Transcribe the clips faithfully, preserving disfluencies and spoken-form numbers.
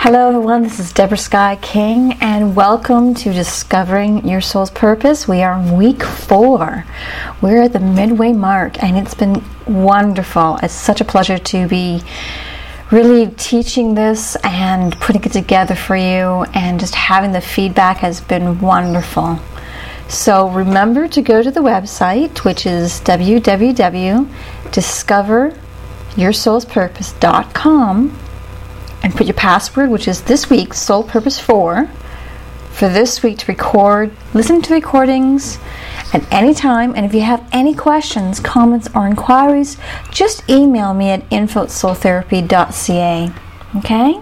Hello everyone, this is Deborah Sky King and welcome to Discovering Your Soul's Purpose. We are in week four. We're at the midway mark and it's been wonderful. It's such a pleasure to be really teaching this and putting it together for you, and just having the feedback has been wonderful. So remember to go to the website, which is w w w dot discover your soul's purpose dot com, and put your password, which is this week's Soul Purpose four, for this week to record, listen to recordings at any time. And if you have any questions, comments, or inquiries, just email me at info at soul therapy dot c a. Okay?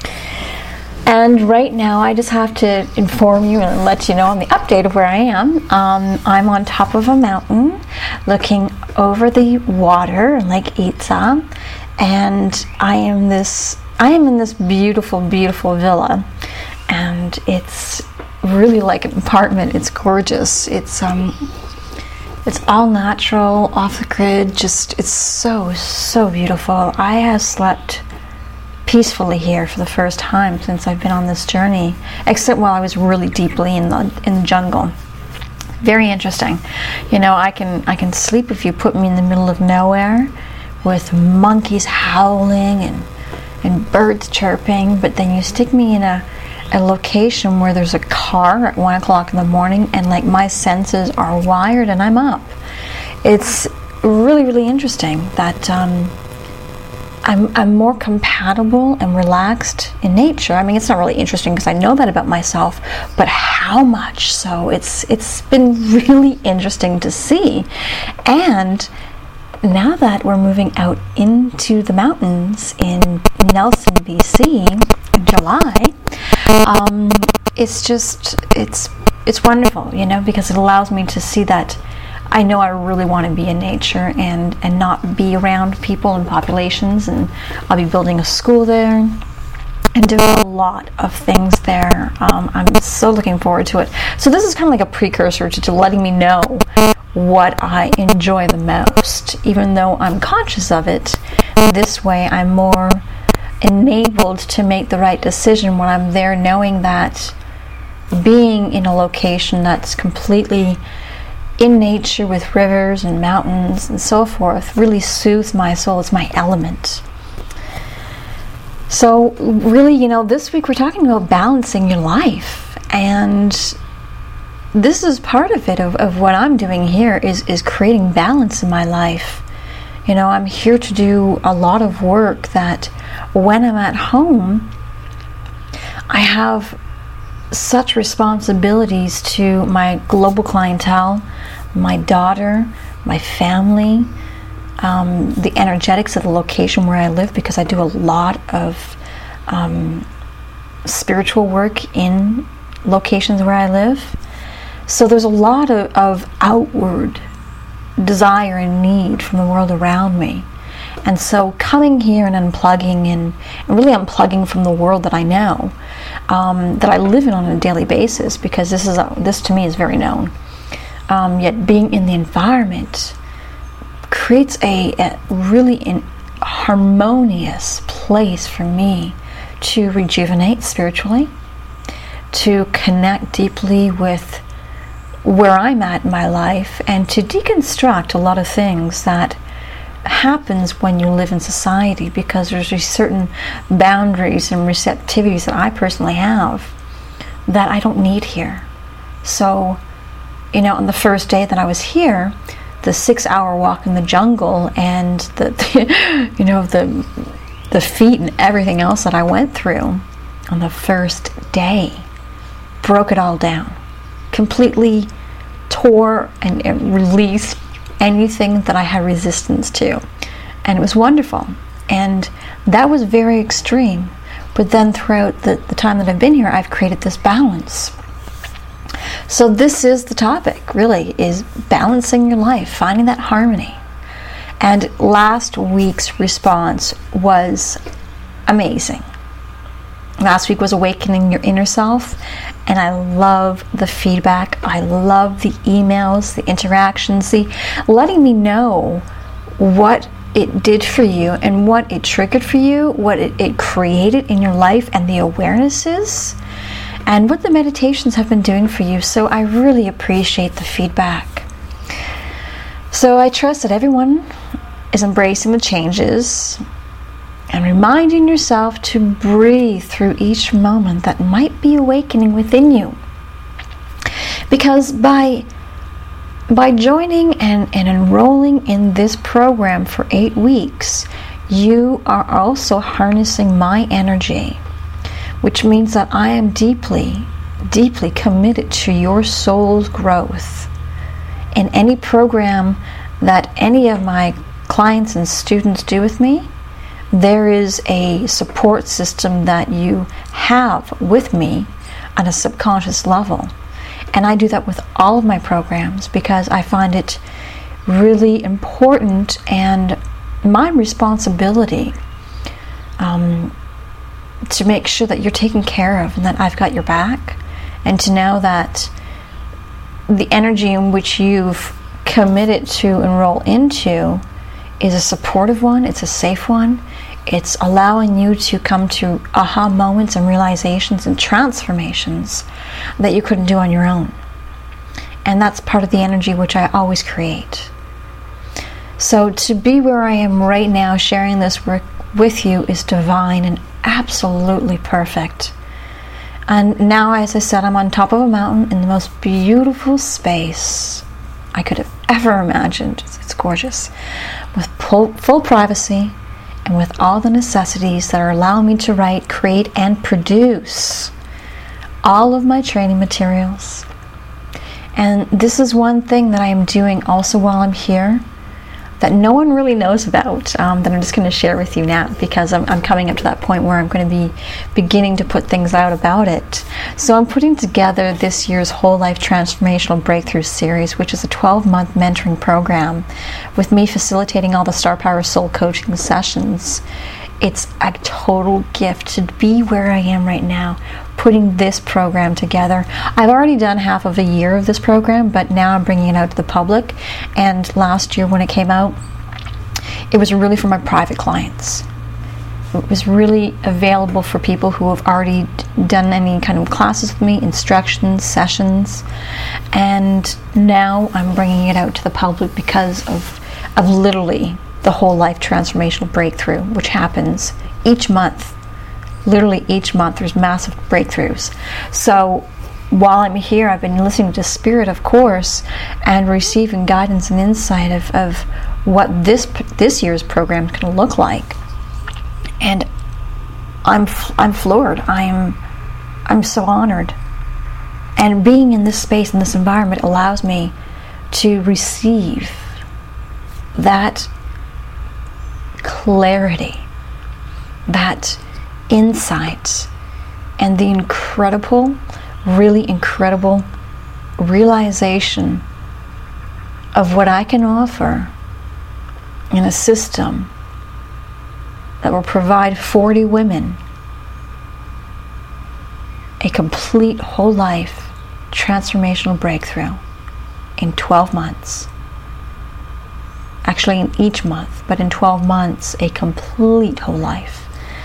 And right now, I just have to inform you and let you know on the update of where I am. Um, I'm on top of a mountain, looking over the water, Lake Itza, and I am this. I am in this beautiful, beautiful villa, and it's really like an apartment. It's gorgeous. It's um, it's all natural, off the grid. Just it's so, so beautiful. I have slept peacefully here for the first time since I've been on this journey, except while I was really deeply in the in the jungle. Very interesting. You know, I can I can sleep if you put me in the middle of nowhere with monkeys howling and and birds chirping, but then you stick me in a, a location where there's a car at one o'clock in the morning and like my senses are wired and I'm up. It's really, really interesting that um, I'm, I'm more compatible and relaxed in nature. I mean, it's not really interesting because I know that about myself, but how much so? It's it's been really interesting to see. And now that we're moving out into the mountains in Nelson, B C in July, um, it's just, it's it's wonderful, you know, because it allows me to see that I know I really want to be in nature and, and not be around people and populations, and I'll be building a school there and doing a lot of things there. Um, I'm so looking forward to it. So this is kind of like a precursor to, to letting me know what I enjoy the most, even though I'm conscious of it. This way I'm more enabled to make the right decision when I'm there, knowing that being in a location that's completely in nature with rivers and mountains and so forth really soothes my soul. It's my element. So really, you know, this week we're talking about balancing your life, and this is part of it, of, of what I'm doing here is, is creating balance in my life. You know, I'm here to do a lot of work that when I'm at home, I have such responsibilities to my global clientele, my daughter, my family, um, the energetics of the location where I live, because I do a lot of um, spiritual work in locations where I live. So there's a lot of, of outward desire and need from the world around me. And so coming here and unplugging and, and really unplugging from the world that I know, um, that I live in on a daily basis, because this is a, this to me is very known. Um, yet being in the environment creates a, a really in, harmonious place for me to rejuvenate spiritually, to connect deeply with where I'm at in my life, and to deconstruct a lot of things that happens when you live in society, because there's these certain boundaries and receptivities that I personally have that I don't need here. So, you know, on the first day that I was here, the six-hour walk in the jungle and the, the you know, the the feet and everything else that I went through on the first day broke it all down. Completely tore and, and released anything that I had resistance to, and it was wonderful. And that was very extreme, but then throughout the, the time that I've been here, I've created this balance. So this is the topic, really, is balancing your life, finding that harmony. And last week's response was amazing. Last week was Awakening Your Inner Self, and I love the feedback. I love the emails, the interactions, the letting me know what it did for you and what it triggered for you, what it, it created in your life, and the awarenesses, and what the meditations have been doing for you. So I really appreciate the feedback. So I trust that everyone is embracing the changes and reminding yourself to breathe through each moment that might be awakening within you. Because by by joining and, and enrolling in this program for eight weeks, you are also harnessing my energy, which means that I am deeply, deeply committed to your soul's growth. In any program that any of my clients and students do with me, there is a support system that you have with me on a subconscious level. And I do that with all of my programs because I find it really important and my responsibility um, to make sure that you're taken care of and that I've got your back, and to know that the energy in which you've committed to enroll into is a supportive one, it's a safe one, it's allowing you to come to aha moments and realizations and transformations that you couldn't do on your own. And that's part of the energy which I always create. So to be where I am right now, sharing this work with you, is divine and absolutely perfect. And now, as I said, I'm on top of a mountain in the most beautiful space I could have ever imagined. It's gorgeous, with full, full privacy, and with all the necessities that are allowing me to write, create, and produce all of my training materials. And this is one thing that I am doing also while I'm here that no one really knows about, um, that I'm just going to share with you now, because I'm, I'm coming up to that point where I'm going to be beginning to put things out about it. So I'm putting together this year's Whole Life Transformational Breakthrough Series, which is a twelve-month mentoring program with me facilitating all the Star Power Soul coaching sessions. It's a total gift to be where I am right now, putting this program together. I've already done half of a year of this program, but now I'm bringing it out to the public. And last year when it came out, it was really for my private clients. It was really available for people who have already done any kind of classes with me, instructions, sessions. And now I'm bringing it out to the public because of, of literally the Whole Life Transformational Breakthrough, which happens each month. Literally each month there's massive breakthroughs. So while I'm here, I've been listening to Spirit, of course, and receiving guidance and insight of, of what this this year's program is going to look like. And I'm I'm floored. I'm I'm so honored. And being in this space, in this environment, allows me to receive that clarity, that insight, and the incredible, really incredible realization of what I can offer in a system that will provide forty women a complete whole life transformational breakthrough in twelve months. Actually in each month, but in twelve months, a complete whole life.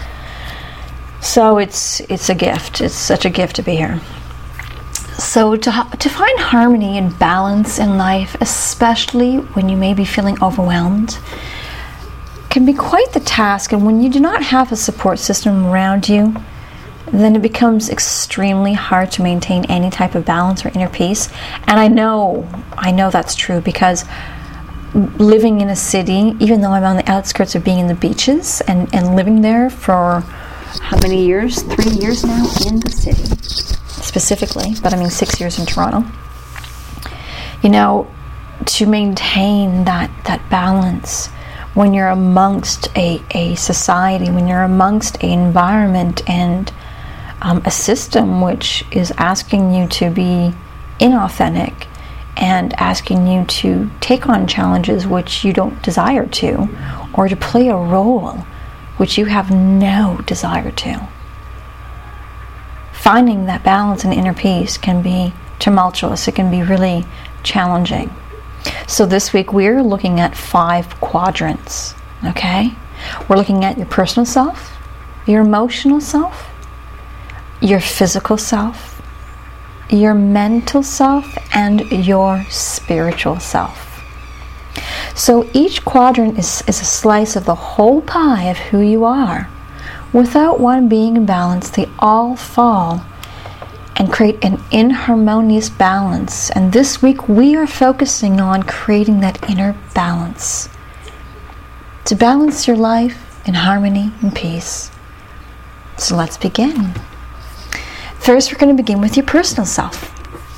So it's it's a gift. It's such a gift to be here. So to, to find harmony and balance in life, especially when you may be feeling overwhelmed, can be quite the task. And when you do not have a support system around you, then it becomes extremely hard to maintain any type of balance or inner peace. And I know, I know that's true, because living in a city, even though I'm on the outskirts of being in the beaches and, and living there for how many years? Three years now in the city, specifically, but I mean six years in Toronto. You know, to maintain that, that balance when you're amongst a, a society, when you're amongst an environment and um, a system which is asking you to be inauthentic and asking you to take on challenges which you don't desire to, or to play a role which you have no desire to. Finding that balance and inner peace can be tumultuous. It can be really challenging. So this week we're looking at five quadrants Okay? We're looking at your personal self, your emotional self, your physical self, your mental self, and your spiritual self. So each quadrant is, is a slice of the whole pie of who you are. Without one being in balance, they all fall and create an inharmonious balance. And this week we are focusing on creating that inner balance. To balance your life in harmony and peace. So let's begin. First, we're going to begin with your personal self.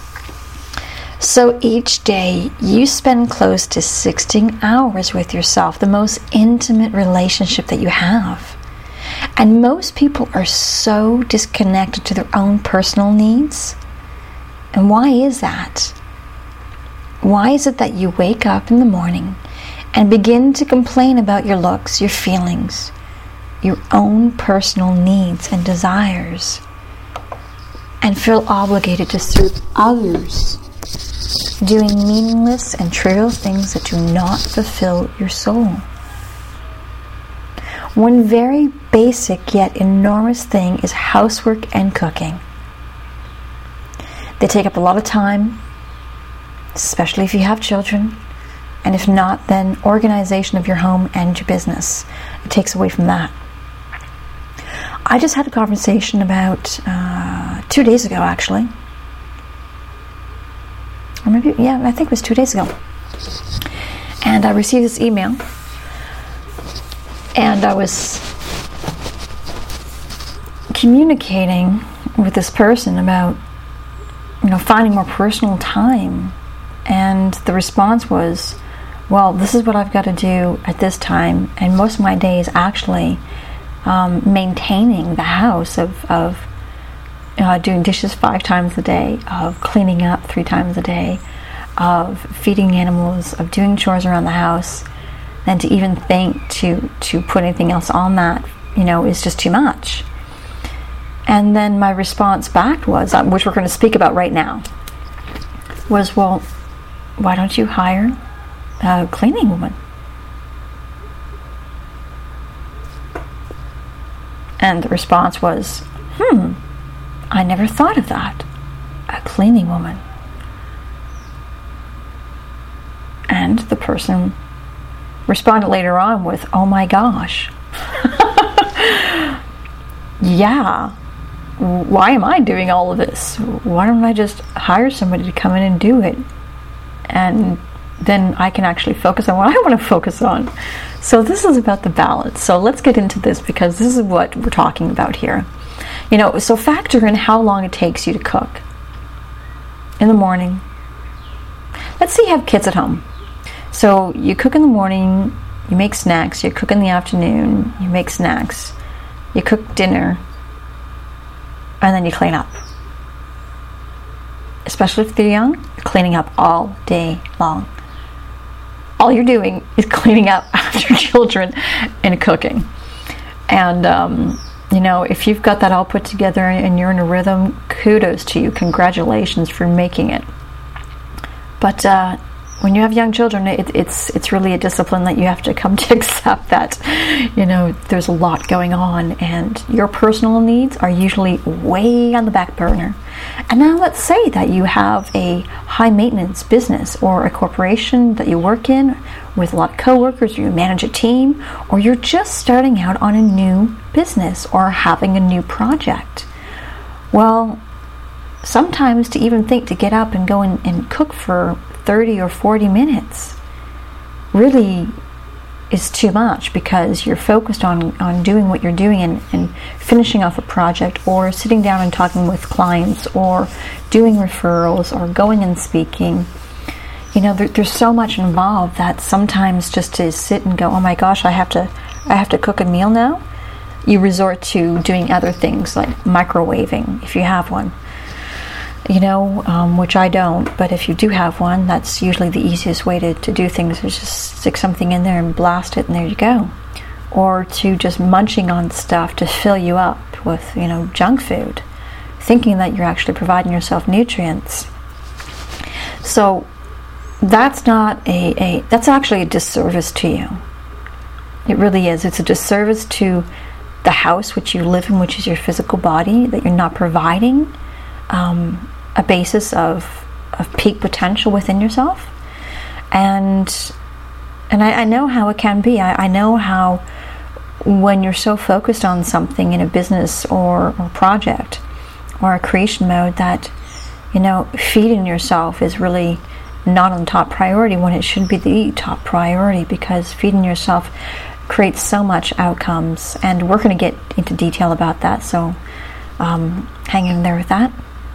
So each day you spend close to sixteen hours with yourself, the most intimate relationship that you have. And most people are so disconnected to their own personal needs. And why is that? Why is it that you wake up in the morning and begin to complain about your looks, your feelings, your own personal needs and desires, and feel obligated to serve others, doing meaningless and trivial things that do not fulfill your soul? One very basic yet enormous thing is housework and cooking. They take up a lot of time, especially if you have children, and if not, then organization of your home and your business. It takes away from that. I just had a conversation about uh, two days ago, actually. Or maybe, yeah, I think it was two days ago. And I received this email. And I was communicating with this person about, you know, finding more personal time. And the response was, well, this is what I've got to do at this time. And most of my day is actually um, maintaining the house, of, of uh, doing dishes five times a day, of cleaning up three times a day, of feeding animals, of doing chores around the house. And to even think to, to put anything else on that, you know, is just too much. And then my response back was, uh, which we're going to speak about right now, was, well, why don't you hire a cleaning woman? And the response was, hmm, I never thought of that. A cleaning woman. And the person responded later on with, oh my gosh. Yeah. Why am I doing all of this? Why don't I just hire somebody to come in and do it? And then I can actually focus on what I want to focus on. So this is about the balance. So let's get into this, because this is what we're talking about here. You know, so factor in how long it takes you to cook. In the morning. Let's say you have kids at home. So you cook in the morning, you make snacks, you cook in the afternoon, you make snacks, you cook dinner, and then you clean up. Especially if they're young, you're cleaning up all day long. All you're doing is cleaning up after children and cooking. And, um, you know, if you've got that all put together and you're in a rhythm, kudos to you. Congratulations for making it. But, uh, when you have young children, it, it's it's really a discipline that you have to come to accept that, you know, there's a lot going on, and your personal needs are usually way on the back burner. And now let's say that you have a high maintenance business or a corporation that you work in with a lot of coworkers, or you manage a team, or you're just starting out on a new business or having a new project. Well, sometimes to even think to get up and go and, and cook for thirty or forty minutes really is too much, because you're focused on, on doing what you're doing and, and finishing off a project, or sitting down and talking with clients, or doing referrals, or going and speaking. You know, there, there's so much involved that sometimes just to sit and go, oh my gosh, I have to I have to cook a meal now, you resort to doing other things like microwaving, if you have one. You know, um, which I don't, but if you do have one, that's usually the easiest way to, to do things, is just stick something in there and blast it, and there you go. Or to just munching on stuff to fill you up with, you know, junk food, thinking that you're actually providing yourself nutrients. So that's not a, a that's actually a disservice to you. It really is. It's a disservice to the house which you live in, which is your physical body, that you're not providing um, a basis of of peak potential within yourself. And and I, I know how it can be. I, I know how when you're so focused on something in a business or, or project or a creation mode that, you know, feeding yourself is really not on top priority when it should be the top priority, because feeding yourself creates so much outcomes. And we're going to get into detail about that, so um, hang in there with that.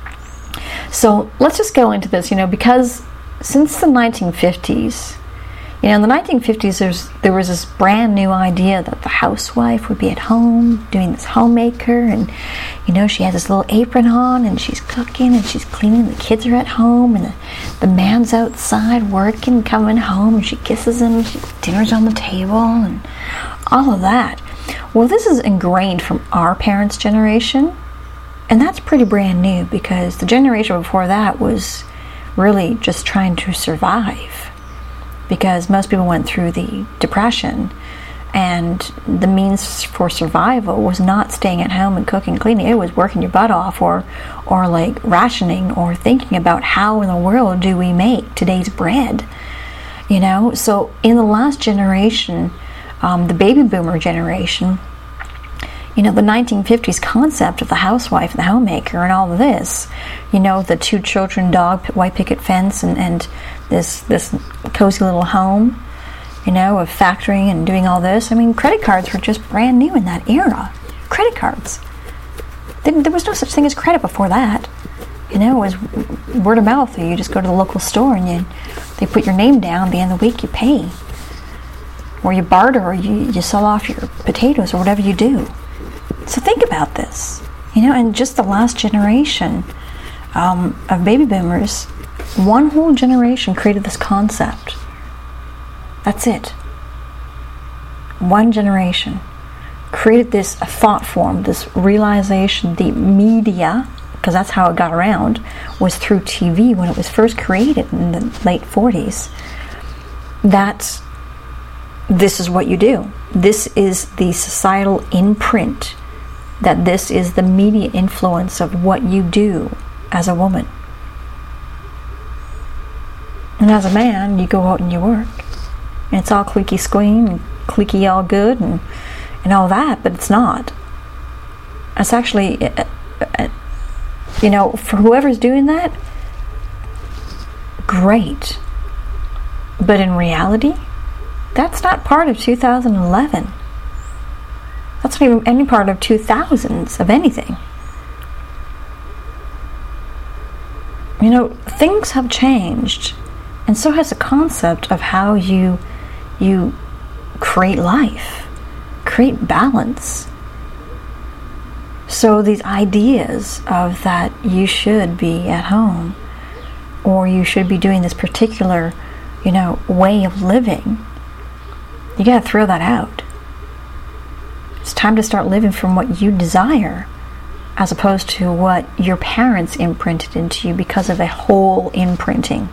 So let's just go into this, you know, because since the nineteen fifties, you know, in the nineteen fifties, there's, there was this brand new idea that the housewife would be at home doing this homemaker, and, you know, she has this little apron on, and she's cooking, and she's cleaning, the kids are at home, and the, the man's outside working, coming home, and she kisses him, she, dinner's on the table, and all of that. Well, this is ingrained from our parents' generation, and that's pretty brand new, because the generation before that was really just trying to survive, because most people went through the Depression, and the means for survival was not staying at home and cooking, cleaning. It was working your butt off, or or like rationing, or thinking about how in the world do we make today's bread, you know. So in the last generation, um, the baby boomer generation, you know, the nineteen fifties concept of the housewife and the homemaker and all of this, you know, the two children, dog, white picket fence, and, and this this cozy little home, you know, of factoring and doing all this. I mean, credit cards were just brand new in that era. Credit cards. There was no such thing as credit before that. You know, it was word of mouth. You just go to the local store and you they put your name down. At the end of the week, you pay. Or you barter, or you, you sell off your potatoes, or whatever you do. So think about this, you know, and just the last generation um, of baby boomers, one whole generation created this concept. That's it. One generation created this thought form, this realization. The media, because that's how it got around, was through T V when it was first created in the late forties, that this is what you do. This is the societal imprint, that this is the media influence of what you do as a woman. And as a man, you go out and you work. And it's all cliquey squeam, and cliquey all good, and, and all that, but it's not. It's actually, uh, uh, you know, for whoever's doing that, great. But in reality, that's not part of two thousand eleven. That's not even any part of two thousands of anything. You know, things have changed, and so has the concept of how you you create life, create balance. So these ideas of that you should be at home, or you should be doing this particular, you know, way of living, you gotta throw that out. It's time to start living from what you desire, as opposed to what your parents imprinted into you because of a whole imprinting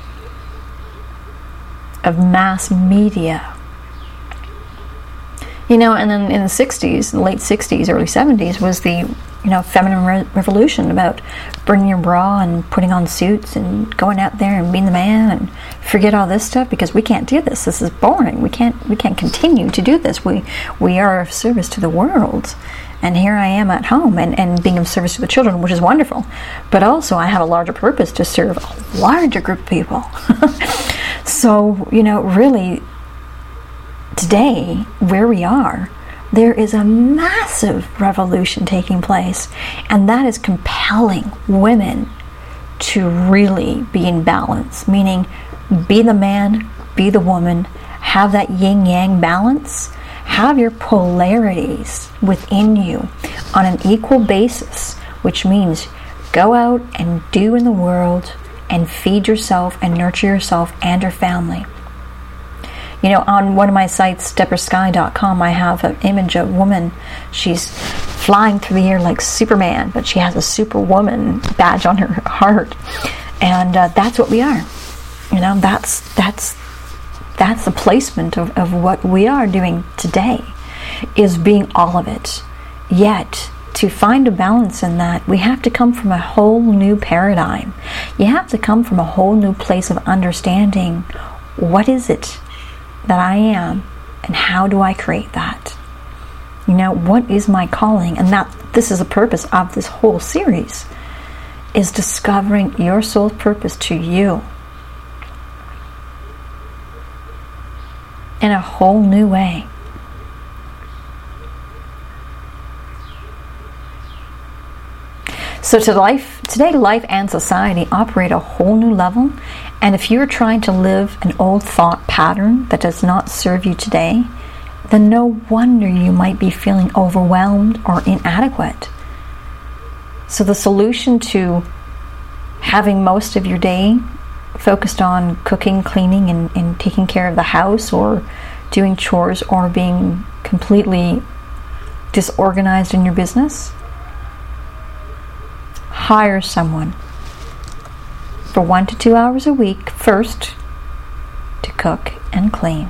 of mass media. You know, and then in the sixties, the late sixties, early seventies, was the, you know, feminine re- revolution about bringing your bra and putting on suits and going out there and being the man, and forget all this stuff, because we can't do this. This is boring. We can't we can't continue to do this. We we are of service to the world. And here I am at home and, and being of service to the children, which is wonderful. But also I have a larger purpose to serve a larger group of people. So, you know, really, today, where we are, there is a massive revolution taking place, and that is compelling women to really be in balance, meaning be the man, be the woman, have that yin-yang balance, have your polarities within you on an equal basis, which means go out and do in the world and feed yourself and nurture yourself and your family. You know, on one of my sites, stepper sky dot com, I have an image of a woman. She's flying through the air like Superman, but she has a Superwoman badge on her heart. And uh, that's what we are. You know, that's that's that's the placement of, of what we are doing today, is being all of it. Yet, to find a balance in that, we have to come from a whole new paradigm. You have to come from a whole new place of understanding, what is it that I am, and how do I create that? You know, what is my calling? And that this is the purpose of this whole series, is discovering your soul's purpose to you in a whole new way. So to life, today, life and society operate a whole new level, and if you're trying to live an old thought pattern that does not serve you today, then no wonder you might be feeling overwhelmed or inadequate. So the solution to having most of your day focused on cooking, cleaning, and, and taking care of the house, or doing chores, or being completely disorganized in your business, hire someone for one to two hours a week first to cook and clean.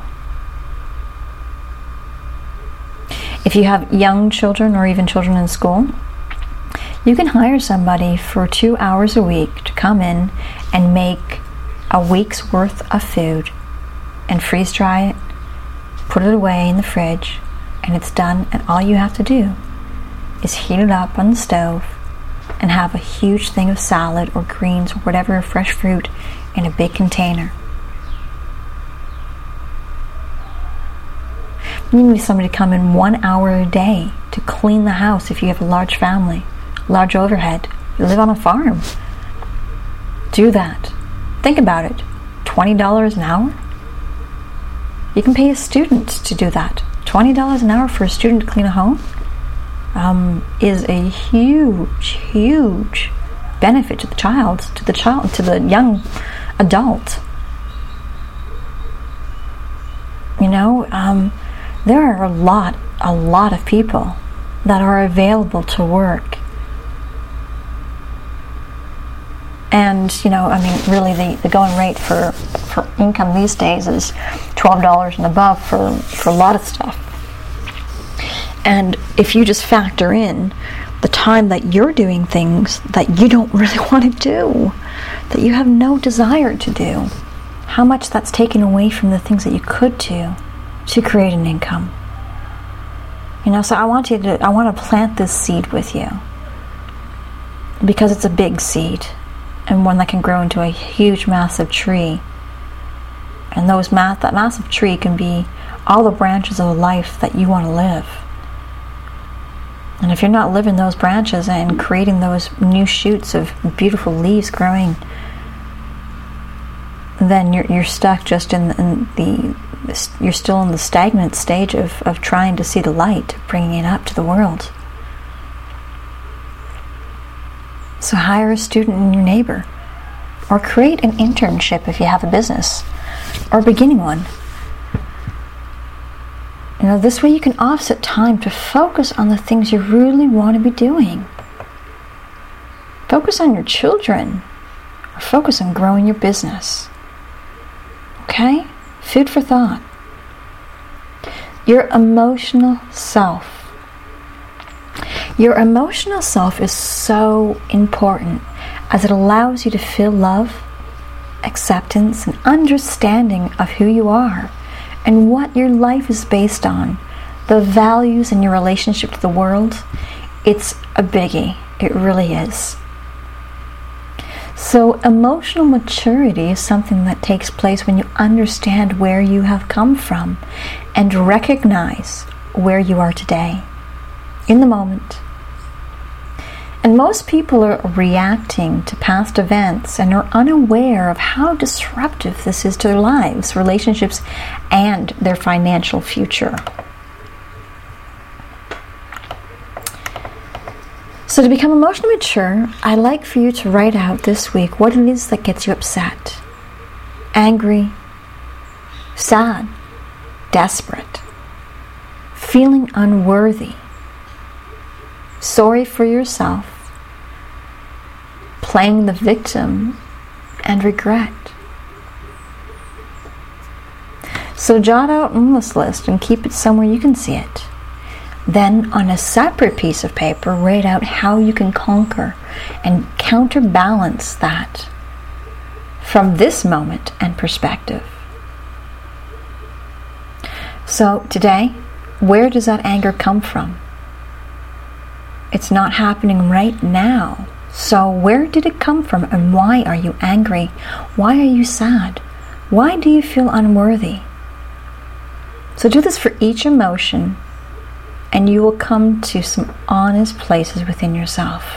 If you have young children or even children in school, you can hire somebody for two hours a week to come in and make a week's worth of food and freeze dry it, put it away in the fridge, and it's done, and all you have to do is heat it up on the stove and have a huge thing of salad or greens or whatever, fresh fruit, in a big container. You need somebody to come in one hour a day to clean the house if you have a large family, large overhead. You live on a farm. Do that. Think about it. twenty dollars an hour? You can pay a student to do that. twenty dollars an hour for a student to clean a home um, is a huge, huge benefit to the child, to the child, to the young adult. You know, um, there are a lot, a lot of people that are available to work. And, you know, I mean, really the, the going rate for, for income these days is twelve dollars and above for, for a lot of stuff. And if you just factor in the time that you're doing things that you don't really want to do, that you have no desire to do, how much that's taken away from the things that you could do to create an income. You know, so I want you to, I want to plant this seed with you, because it's a big seed, and one that can grow into a huge, massive tree. And those ma- that massive tree can be all the branches of the life that you want to live. And if you're not living those branches and creating those new shoots of beautiful leaves growing, then you're you're stuck just in, in the you're still in the stagnant stage of, of trying to see the light, bringing it up to the world. So hire a student in your neighbor, or create an internship if you have a business, or beginning one. You know, this way you can offset time to focus on the things you really want to be doing. Focus on your children, or focus on growing your business. Okay? Food for thought. Your emotional self. Your emotional self is so important, as it allows you to feel love, acceptance, and understanding of who you are and what your life is based on, the values in your relationship to the world. It's a biggie. It really is. So emotional maturity is something that takes place when you understand where you have come from and recognize where you are today, in the moment. And most people are reacting to past events and are unaware of how disruptive this is to their lives, relationships, and their financial future. So to become emotionally mature, I'd like for you to write out this week what it is that gets you upset, angry, sad, desperate, feeling unworthy, sorry for yourself, playing the victim, and regret. So jot out on this list and keep it somewhere you can see it. Then on a separate piece of paper, write out how you can conquer and counterbalance that from this moment and perspective. So today, where does that anger come from? It's not happening right now. So where did it come from, and why are you angry? Why are you sad? Why do you feel unworthy? So do this for each emotion, and you will come to some honest places within yourself.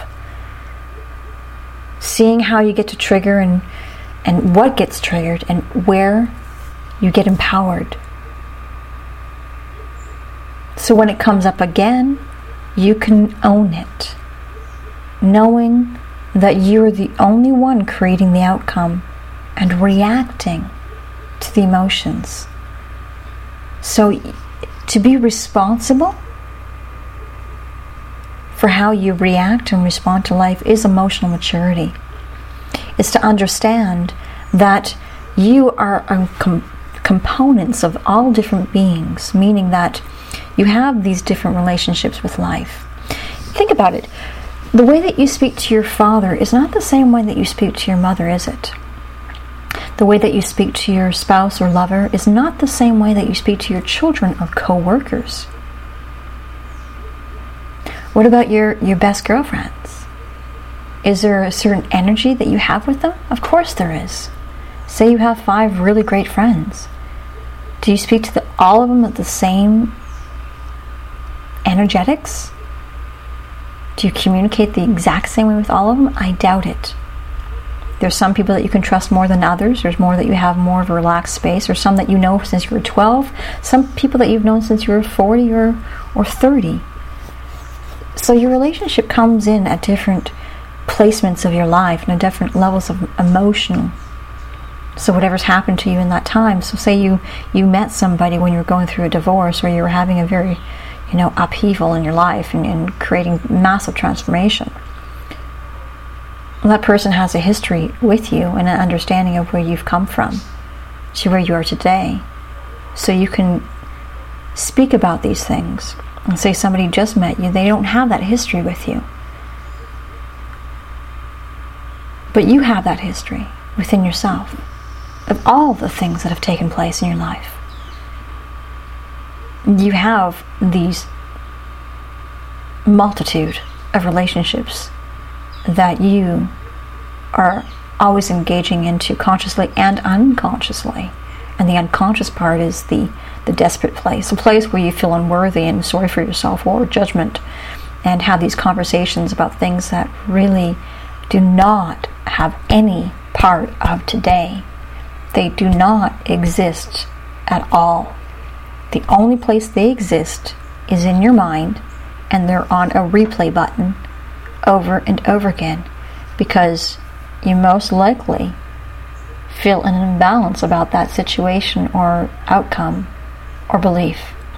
Seeing how you get to trigger and, and what gets triggered and where you get empowered. So when it comes up again, you can own it, knowing that you're the only one creating the outcome and reacting to the emotions. So to be responsible for how you react and respond to life is emotional maturity. It's to understand that you are a com- components of all different beings, meaning that you have these different relationships with life. Think about it. The way that you speak to your father is not the same way that you speak to your mother, is it? The way that you speak to your spouse or lover is not the same way that you speak to your children or co-workers. What about your, your best girlfriends? Is there a certain energy that you have with them? Of course there is. Say you have five really great friends. Do you speak to the, all of them at the same energetics? Do you communicate the exact same way with all of them? I doubt it. There's some people that you can trust more than others. There's more that you have more of a relaxed space. There's some that you know since you were twelve. Some people that you've known since you were forty or, or thirty. So your relationship comes in at different placements of your life and at different levels of emotion. So whatever's happened to you in that time. So say you, you met somebody when you were going through a divorce, or you were having a very, you know, upheaval in your life and, and creating massive transformation. Well, that person has a history with you and an understanding of where you've come from to where you are today. So you can speak about these things. And say somebody just met you, they don't have that history with you. But you have that history within yourself of all the things that have taken place in your life. You have these multitude of relationships that you are always engaging into consciously and unconsciously. And the unconscious part is the, the desperate place, a place where you feel unworthy and sorry for yourself or judgment, and have these conversations about things that really do not have any part of today. They do not exist at all. The only place they exist is in your mind, and they're on a replay button over and over again, because you most likely feel an imbalance about that situation or outcome or belief.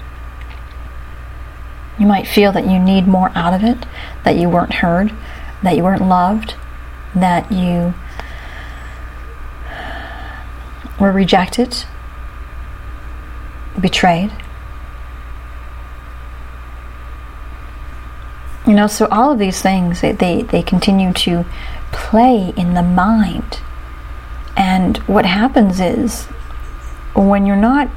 You might feel that you need more out of it, that you weren't heard, that you weren't loved, that you were rejected, betrayed. You know, so all of these things, they, they, they continue to play in the mind. And what happens is, when you're not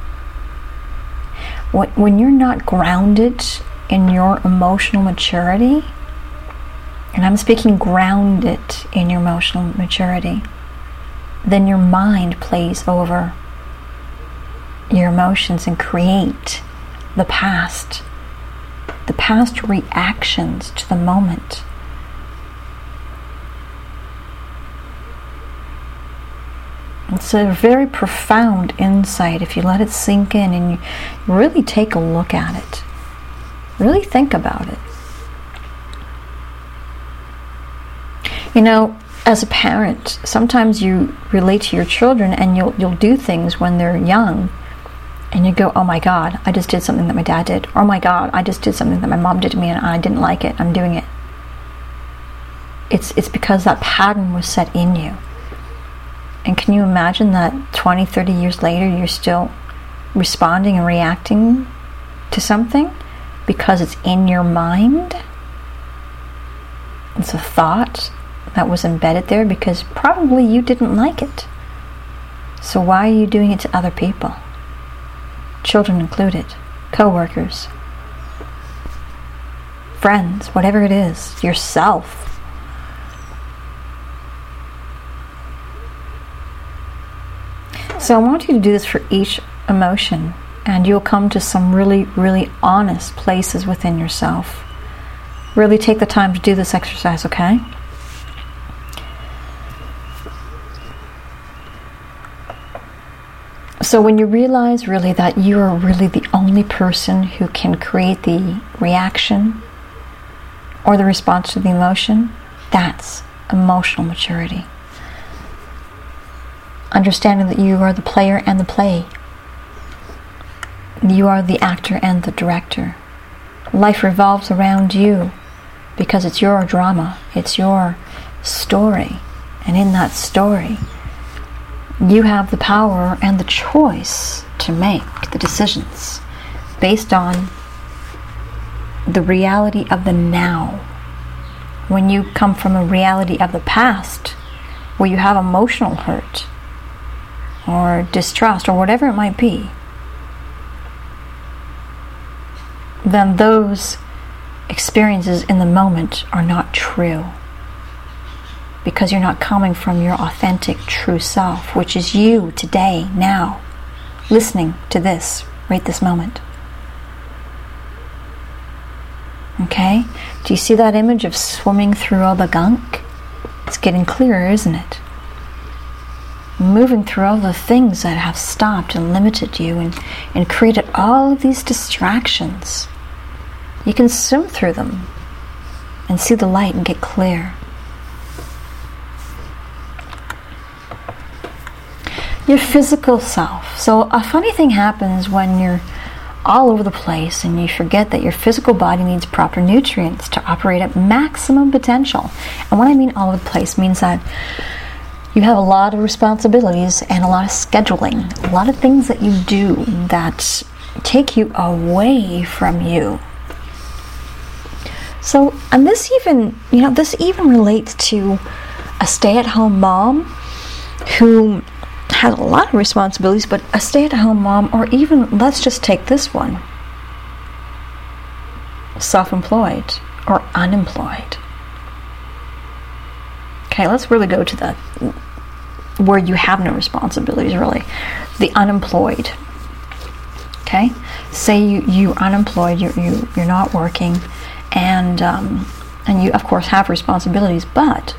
when you're not grounded in your emotional maturity, and I'm speaking grounded in your emotional maturity, then your mind plays over your emotions and create the past, the past reactions to the moment. It's a very profound insight if you let it sink in and you really take a look at it. Really think about it. You know, as a parent, sometimes you relate to your children and you'll you'll do things when they're young and you go, oh my God, I just did something that my dad did. Or, oh my God, I just did something that my mom did to me and I didn't like it. I'm doing it. It's it's because that pattern was set in you. And can you imagine that twenty, thirty years later you're still responding and reacting to something because it's in your mind. It's a thought that was embedded there because probably you didn't like it. So why are you doing it to other people? Children included, co-workers, friends, whatever it is, yourself. So I want you to do this for each emotion, and you'll come to some really, really honest places within yourself. Really take the time to do this exercise, okay? So when you realize really that you are really the only person who can create the reaction or the response to the emotion, that's emotional maturity. Understanding that you are the player and the play. You are the actor and the director. Life revolves around you because it's your drama. It's your story. And in that story, you have the power and the choice to make the decisions based on the reality of the now. When you come from a reality of the past, where you have emotional hurt, or distrust, or whatever it might be, then those experiences in the moment are not true. Because you're not coming from your authentic, true self, which is you today, now, listening to this, right this moment. Okay? Do you see that image of swimming through all the gunk? It's getting clearer, isn't it? Moving through all the things that have stopped and limited you and, and created all of these distractions. You can swim through them and see the light and get clear. Your physical self. So a funny thing happens when you're all over the place and you forget that your physical body needs proper nutrients to operate at maximum potential. And when I mean all over the place, means that you have a lot of responsibilities and a lot of scheduling, a lot of things that you do that take you away from you. So, and this even, you know, this even relates to a stay-at-home mom who has a lot of responsibilities, but a stay-at-home mom, or even, let's just take this one, self-employed or unemployed. Okay, let's really go to the where you have no responsibilities, really. The unemployed. Okay? Say you, you're unemployed, you, you, you're not working, and, um, and you, of course, have responsibilities, but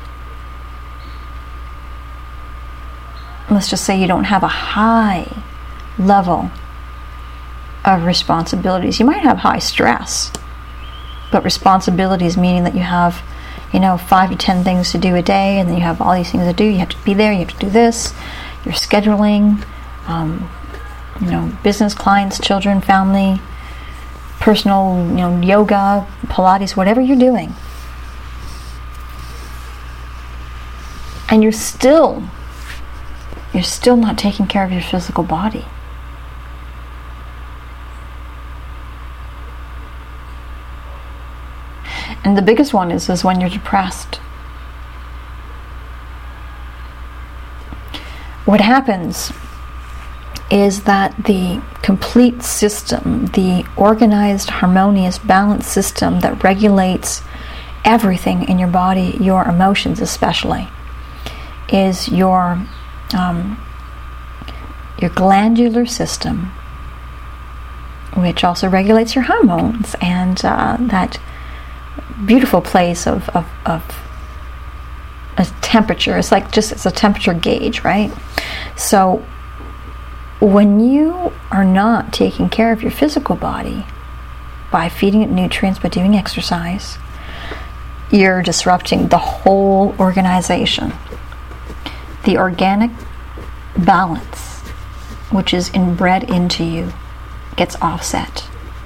let's just say you don't have a high level of responsibilities. You might have high stress, but responsibilities meaning that you have, you know, five to ten things to do a day, and then you have all these things to do. You have to be there, you have to do this. You're scheduling, um, you know, business, clients, children, family, personal, you know, yoga, Pilates, whatever you're doing. And you're still, you're still not taking care of your physical body. And the biggest one is, is when you're depressed. What happens is that the complete system, the organized, harmonious, balanced system that regulates everything in your body, your emotions especially, is your um, your glandular system, which also regulates your hormones, and uh, that beautiful place of, of, of a temperature. It's like just, it's a temperature gauge, right? So when you are not taking care of your physical body by feeding it nutrients, by doing exercise, you're disrupting the whole organization. The organic balance, which is inbred into you, gets offset.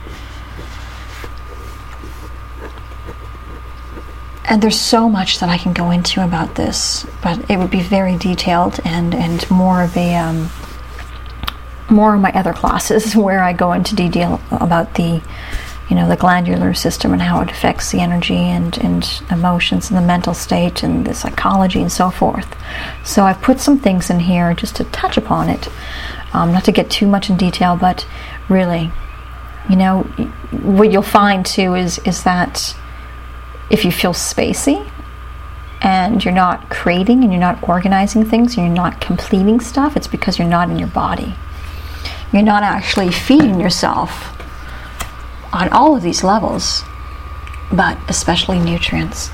And there's so much that I can go into about this, but it would be very detailed and, and more of a um, more of my other classes where I go into detail about the, you know, the glandular system and how it affects the energy and, and emotions and the mental state and the psychology and so forth. So I've put some things in here just to touch upon it, um, not to get too much in detail, but really, you know, what you'll find too is is that if you feel spacey and you're not creating and you're not organizing things and you're not completing stuff, it's because you're not in your body. You're not actually feeding yourself on all of these levels, but especially nutrients.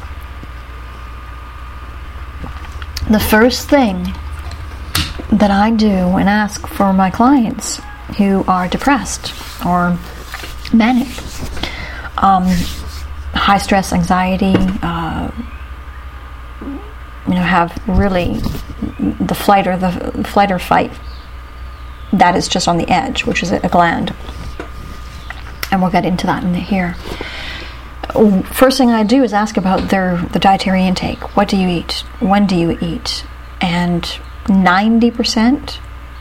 The first thing that I do and ask for my clients who are depressed or manic, um, high stress, anxiety, uh, you know, have really the flight or the flight or fight that is just on the edge, which is a gland. And we'll get into that in the here. First thing I do is ask about their the dietary intake. What do you eat? When do you eat? And ninety percent,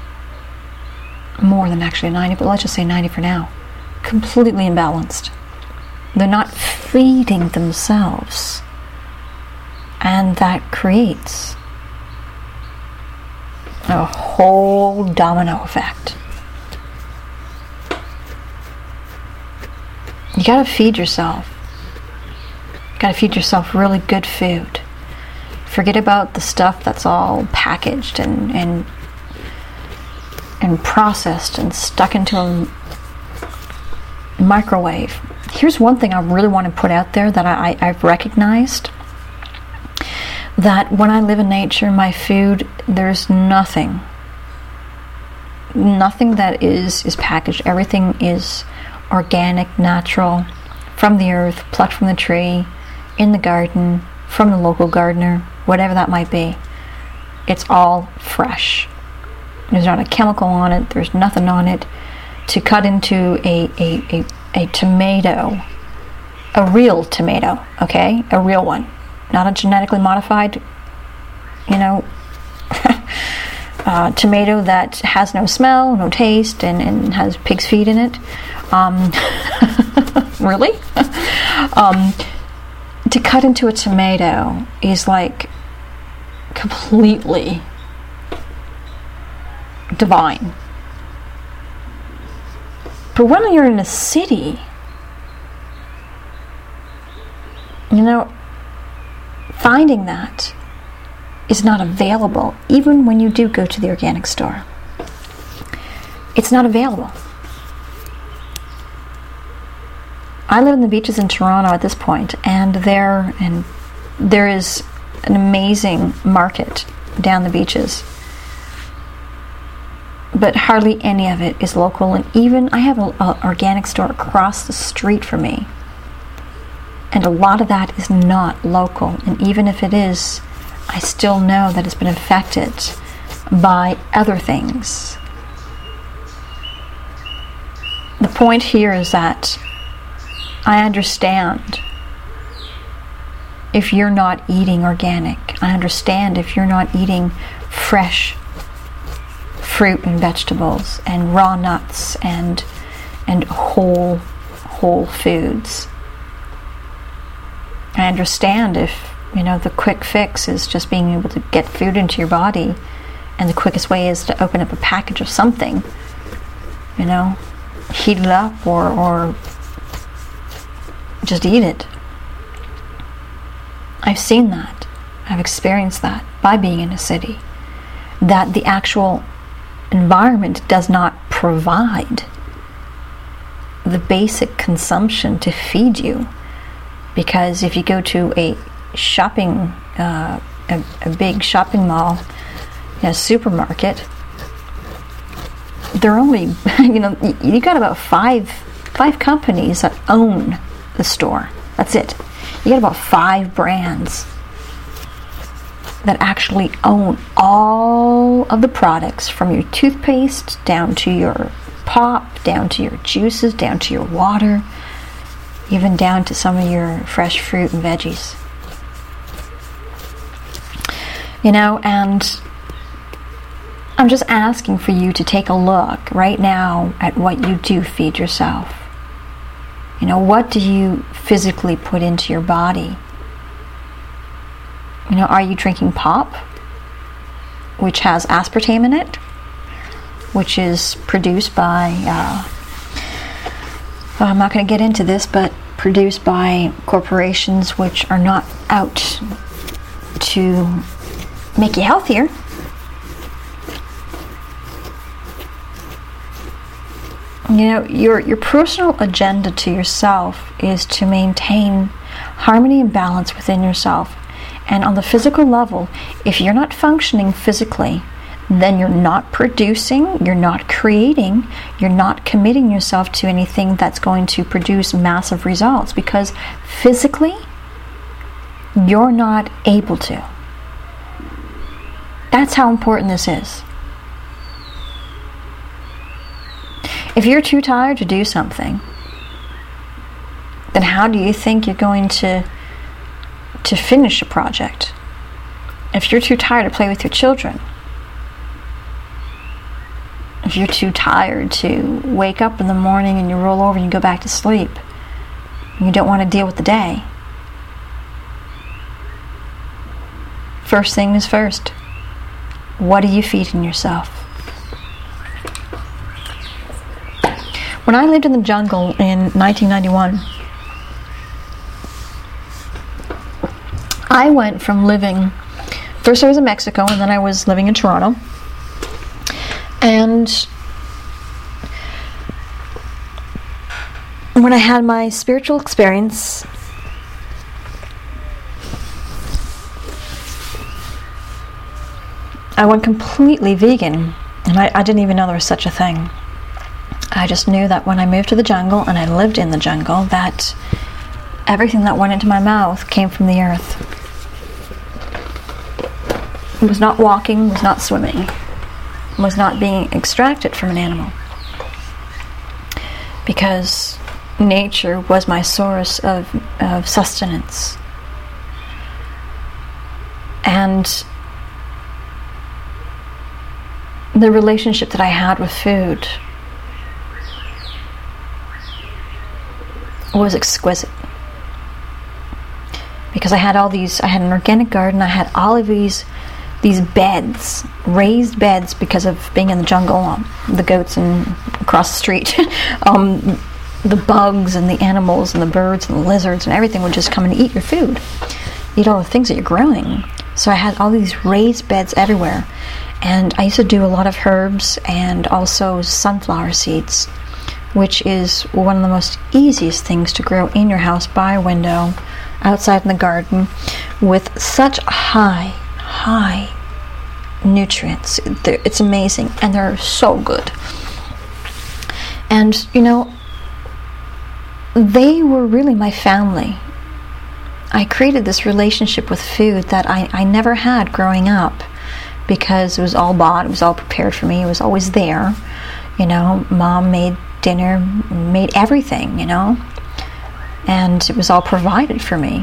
more than actually ninety, but let's just say ninety for now, completely imbalanced. They're not feeding themselves. And that creates a whole domino effect. You gotta feed yourself. You gotta feed yourself really good food. Forget about the stuff that's all packaged and and and processed and stuck into a microwave. Here's one thing I really want to put out there that I, I've recognized. That when I live in nature, my food, there's nothing. Nothing that is, is packaged. Everything is organic, natural, from the earth, plucked from the tree, in the garden, from the local gardener, whatever that might be. It's all fresh. There's not a chemical on it. There's nothing on it. To cut into a, a, a, a tomato, a real tomato, okay? A real one. Not a genetically modified, you know, uh, tomato that has no smell, no taste, and, and has pig's feet in it. Um, really? um, to cut into a tomato is like completely divine. But when you're in a city, you know, finding that is not available, even when you do go to the organic store. It's not available. I live in the beaches in Toronto at this point, and there and there is an amazing market down the beaches. But hardly any of it is local, and even I have an organic store across the street from me. And a lot of that is not local. And even if it is, I still know that it's been affected by other things. The point here is that I understand if you're not eating organic. I understand if you're not eating fresh fruit and vegetables and raw nuts and and whole whole foods. I understand if, you know, the quick fix is just being able to get food into your body, and the quickest way is to open up a package of something, you know, heat it up or, or just eat it. I've seen that. I've experienced that by being in a city, that the actual environment does not provide the basic consumption to feed you. Because if you go to a shopping, uh, a, a big shopping mall, a supermarket, they're only, you know, you got about five, five companies that own the store. That's it. You got about five brands that actually own all of the products, from your toothpaste down to your pop, down to your juices, down to your water, even down to some of your fresh fruit and veggies. You know, and I'm just asking for you to take a look right now at what you do feed yourself. You know, what do you physically put into your body? You know, are you drinking pop, which has aspartame in it, which is produced by, uh, well, I'm not going to get into this, but produced by corporations which are not out to make you healthier. You know, your your personal agenda to yourself is to maintain harmony and balance within yourself. And on the physical level, if you're not functioning physically, then you're not producing, you're not creating, you're not committing yourself to anything that's going to produce massive results, because physically, you're not able to. That's how important this is. If you're too tired to do something, then how do you think you're going to to finish a project? If you're too tired to play with your children, if you're too tired to wake up in the morning and you roll over and you go back to sleep, and you don't want to deal with the day, first thing is first. What are you feeding yourself? When I lived in the jungle in nineteen ninety-one, I went from living, first I was in Mexico and then I was living in Toronto, and when I had my spiritual experience, I went completely vegan, and I, I didn't even know there was such a thing. I just knew that when I moved to the jungle and I lived in the jungle, that everything that went into my mouth came from the earth. It was not walking, was not swimming, was not being extracted from an animal. Because nature was my source of, of sustenance. And the relationship that I had with food was exquisite, because I had all these, I had an organic garden, I had all of these these beds, raised beds, because of being in the jungle, um, the goats and across the street, um, the bugs and the animals and the birds and the lizards and everything would just come and eat your food, eat all the things that you're growing. So I had all these raised beds everywhere, and I used to do a lot of herbs and also sunflower seeds, which is one of the most easiest things to grow in your house by a window, outside in the garden, with such high, high nutrients. It's amazing, and they're so good. And, you know, they were really my family. I created this relationship with food that I, I never had growing up, because it was all bought, it was all prepared for me, it was always there. You know, Mom made dinner, made everything, you know, and it was all provided for me.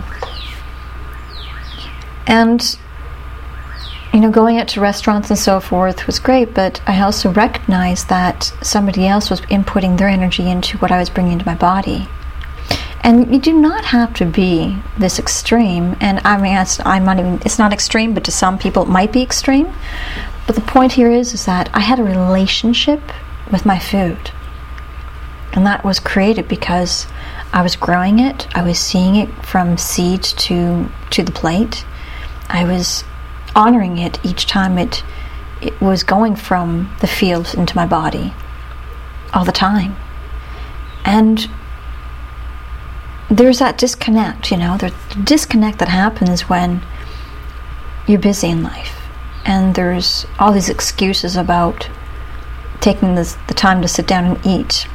And, you know, going out to restaurants and so forth was great, but I also recognized that somebody else was inputting their energy into what I was bringing into my body. And you do not have to be this extreme, and I mean, it's, I'm not even, it's not extreme, but to some people it might be extreme. But the point here is, is that I had a relationship with my food. And that was created because I was growing it, I was seeing it from seed to to the plate. I was honoring it each time it it was going from the field into my body, all the time. And there's that disconnect, you know, the disconnect that happens when you're busy in life. And there's all these excuses about taking this, the time to sit down and eat.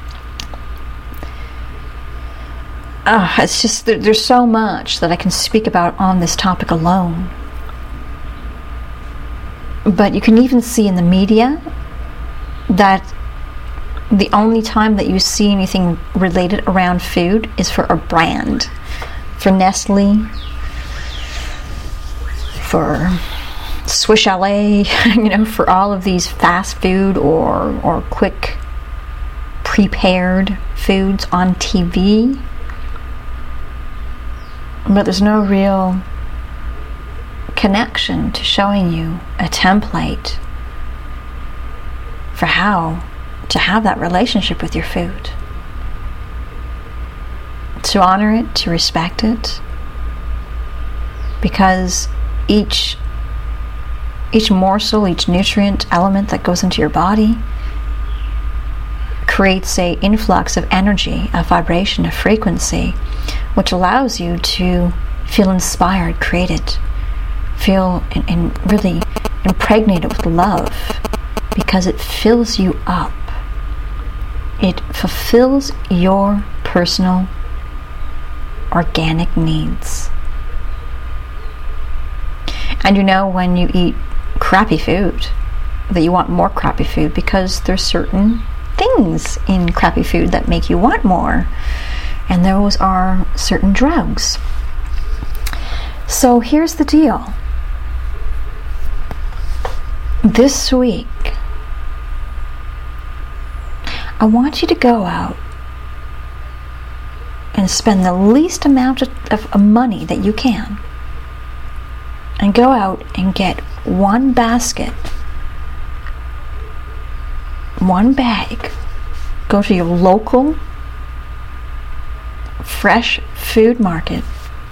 Uh, it's just, there, there's so much that I can speak about on this topic alone. But you can even see in the media that the only time that you see anything related around food is for a brand. For Nestle, for Swiss Chalet, you know, for all of these fast food or or quick prepared foods on T V. But there's no real connection to showing you a template for how to have that relationship with your food. To honor it, to respect it. Because each each morsel, each nutrient element that goes into your body creates a influx of energy, a vibration, a frequency, which allows you to feel inspired, created, feel in, in really impregnated with love, because it fills you up. It fulfills your personal organic needs. And you know when you eat crappy food that you want more crappy food, because there's certain things in crappy food that make you want more, and those are certain drugs. So here's the deal. This week, I want you to go out and spend the least amount of, of money that you can, and go out and get one basket, one bag. Go to your local fresh food market,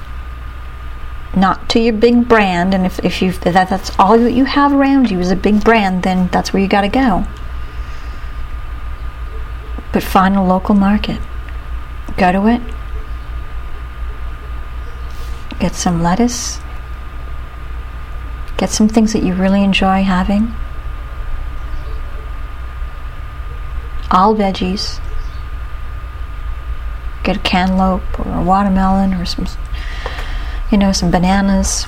not to your big brand. And if, if you that that's all that you have around you is a big brand, then that's where you got to go. But find a local market, go to it, get some lettuce, get some things that you really enjoy having, all veggies. Get a cantaloupe or a watermelon or some, you know, some bananas.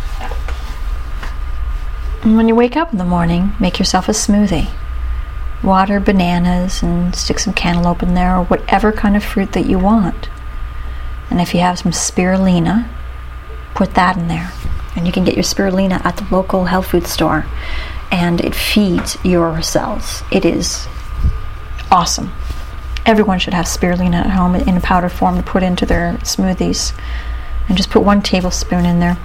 And when you wake up in the morning, make yourself a smoothie. Water, bananas, and stick some cantaloupe in there, or whatever kind of fruit that you want. And if you have some spirulina, put that in there. And you can get your spirulina at the local health food store, and it feeds your cells. It is awesome. Everyone should have spirulina at home in a powder form to put into their smoothies. And just put one tablespoon in there,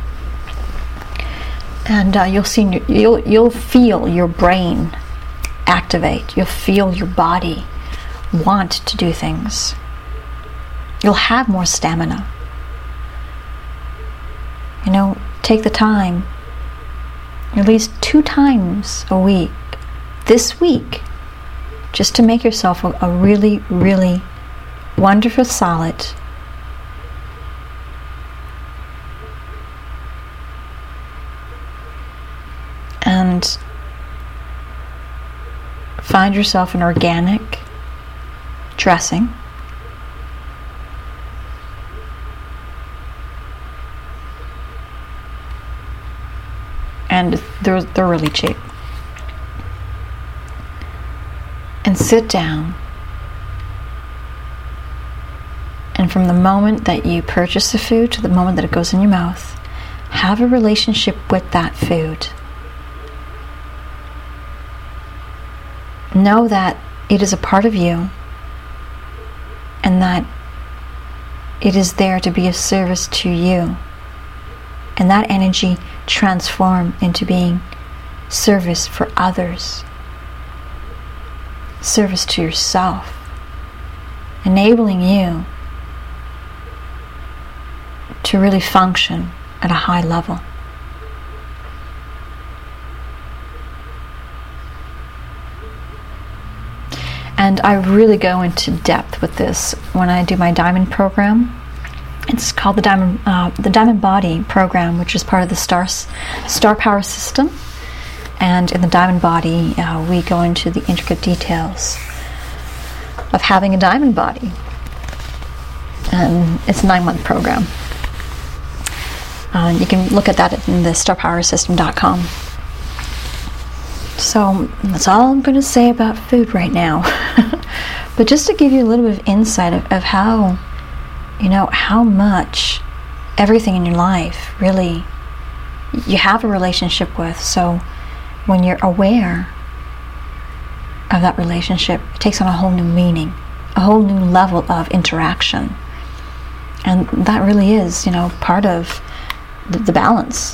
and uh, you'll see you'll you'll feel your brain activate. You'll feel your body want to do things. You'll have more stamina. You know, take the time, at least two times a week, this week, just to make yourself a, a really, really wonderful salad. And find yourself an organic dressing. And they're, they're really cheap. And sit down. And from the moment that you purchase the food to the moment that it goes in your mouth, have a relationship with that food. Know that it is a part of you, and that it is there to be of service to you. And that energy transform into being service for others, service to yourself, enabling you to really function at a high level. And I really go into depth with this when I do my Diamond program. It's called the Diamond, uh, the Diamond Body program, which is part of the Star Star Power system. And in the Diamond Body, uh, we go into the intricate details of having a diamond body. And it's a nine-month program. Uh, you can look at that in the star power system dot com. So that's all I'm going to say about food right now. But just to give you a little bit of insight of, of how, you know, how much everything in your life really you have a relationship with. So when you're aware of that relationship, it takes on a whole new meaning, a whole new level of interaction. And that really is, you know, part of the, the balance.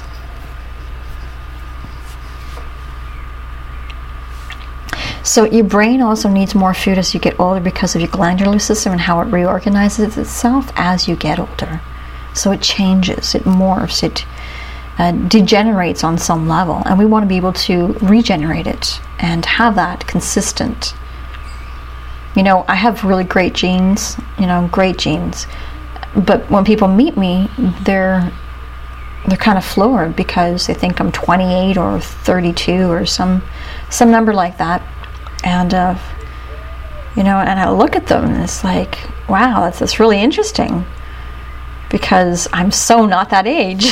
So your brain also needs more food as you get older because of your glandular system and how it reorganizes itself as you get older. So it changes, it morphs, it uh, degenerates on some level. And we want to be able to regenerate it and have that consistent. You know, I have really great genes, you know, great genes. But when people meet me, they're they're kind of floored because they think I'm twenty-eight or thirty-two or some some number like that. And, uh, you know, and I look at them and it's like, wow, that's, that's really interesting because I'm so not that age.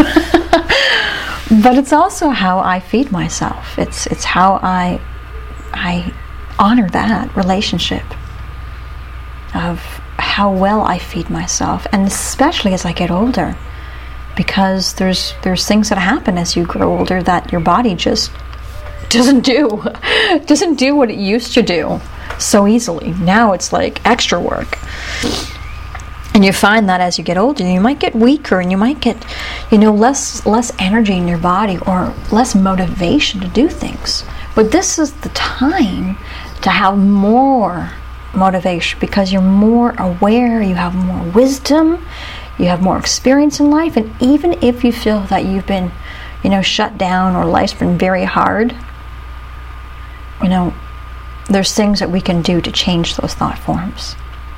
But it's also how I feed myself. It's it's how I I honor that relationship of how well I feed myself, and especially as I get older, because there's there's things that happen as you grow older that your body just doesn't do doesn't do what it used to do so easily. Now it's like extra work. And you find that as you get older, you might get weaker and you might get, you know, less less energy in your body or less motivation to do things. But this is the time to have more motivation because you're more aware, you have more wisdom, you have more experience in life. And even if you feel that you've been, you know, shut down or life's been very hard, you know, there's things that we can do to change those thought forms.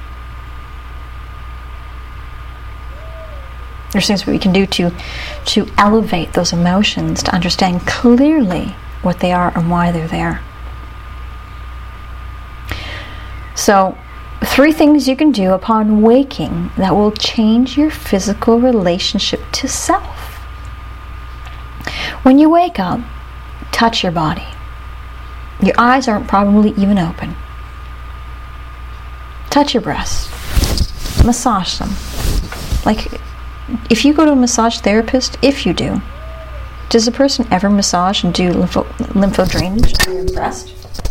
There's things that we can do to to elevate those emotions, to understand clearly what they are and why they're there. So, three things you can do upon waking that will change your physical relationship to self. When you wake up, touch your body. Your eyes aren't probably even open. Touch your breasts. Massage them. Like, if you go to a massage therapist, if you do, does a person ever massage and do lympho, lympho drainage on your breast?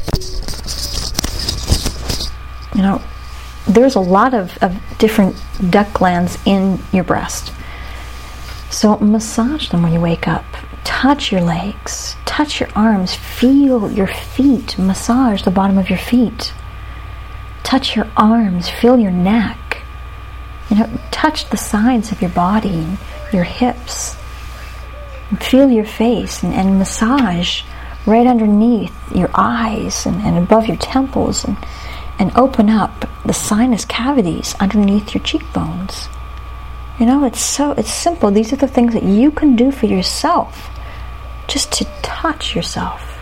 You know, there's a lot of, of different duct glands in your breast. So massage them when you wake up. Touch your legs. Touch your arms. Feel your feet. Massage the bottom of your feet. Touch your arms. Feel your neck. You know, touch the sides of your body, your hips. And feel your face and, and massage right underneath your eyes and, and above your temples and, and open up the sinus cavities underneath your cheekbones. You know, it's so it's simple. These are the things that you can do for yourself, just to touch yourself.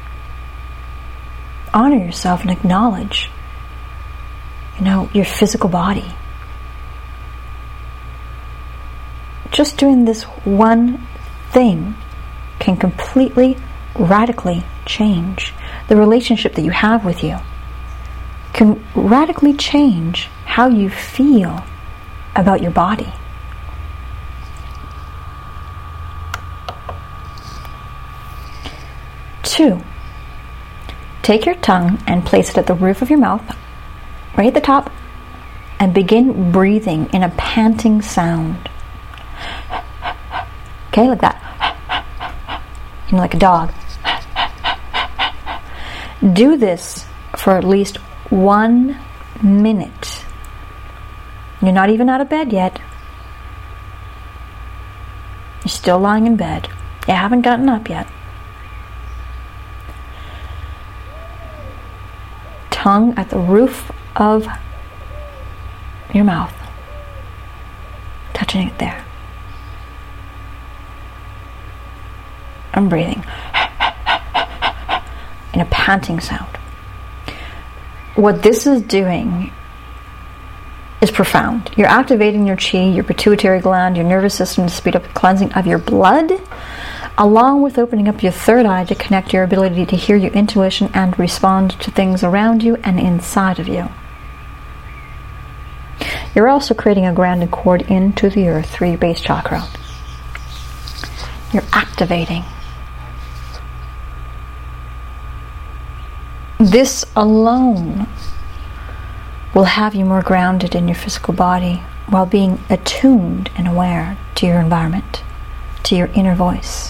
Honor yourself and acknowledge, you know, your physical body. Just doing this one thing can completely, radically change the relationship that you have with you. Can radically change how you feel about your body. Two, take your tongue and place it at the roof of your mouth, right at the top, and begin breathing in a panting sound. Okay, like that. You know, like a dog. Do this for at least one minute. You're not even out of bed yet. You're still lying in bed. You haven't gotten up yet. Tongue at the roof of your mouth. Touching it there. And breathing in a panting sound. What this is doing is profound. You're activating your chi, your pituitary gland, your nervous system to speed up the cleansing of your blood, along with opening up your third eye to connect your ability to hear your intuition and respond to things around you and inside of you. You're also creating a grounding cord into the earth through your base chakra. You're activating. This alone will have you more grounded in your physical body while being attuned and aware to your environment, to your inner voice.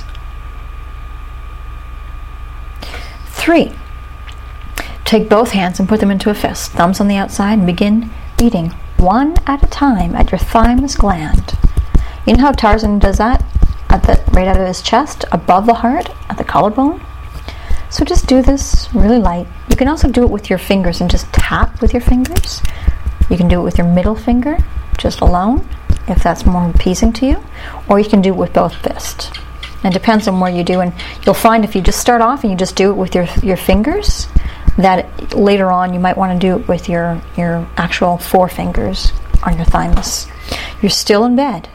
Three, take both hands and put them into a fist, thumbs on the outside, and begin beating one at a time at your thymus gland. You know how Tarzan does that? At the, right out of his chest, above the heart, at the collarbone? So just do this really light. You can also do it with your fingers and just tap with your fingers. You can do it with your middle finger, just alone, if that's more appeasing to you. Or you can do it with both fists. It depends on what you do. And you'll find if you just start off and you just do it with your your fingers, that later on you might want to do it with your, your actual four fingers on your thymus. You're still in bed.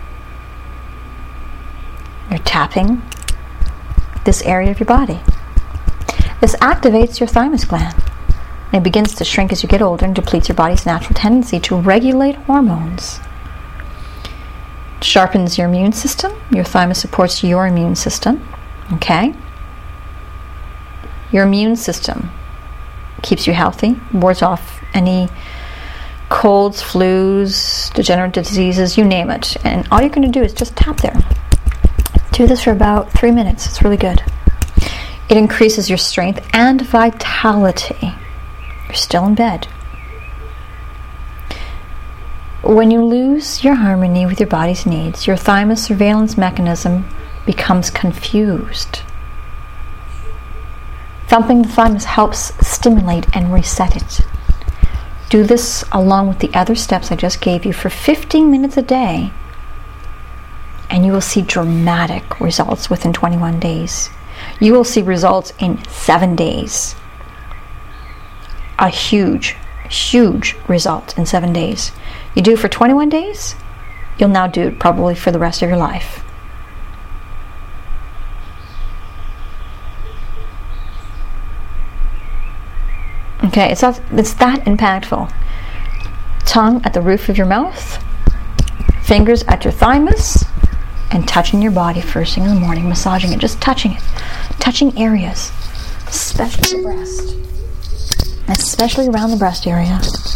You're tapping this area of your body. This activates your thymus gland. And it begins to shrink as you get older and depletes your body's natural tendency to regulate hormones. It sharpens your immune system. Your thymus supports your immune system. Okay? Your immune system keeps you healthy, wards off any colds, flus, degenerative diseases, you name it. And all you're going to do is just tap there. Do this for about three minutes. It's really good. It increases your strength and vitality. You're still in bed. When you lose your harmony with your body's needs, your thymus surveillance mechanism becomes confused. Thumping the thymus helps stimulate and reset it. Do this along with the other steps I just gave you for fifteen minutes a day, and you will see dramatic results within twenty-one days. You will see results in seven days. A huge, huge result in seven days. You do it for twenty-one days, you'll now do it probably for the rest of your life. Okay, it's, not, it's that impactful. Tongue at the roof of your mouth, fingers at your thymus, and touching your body first thing in the morning, massaging it, just touching it. Touching areas, especially the breast, especially around the breast area.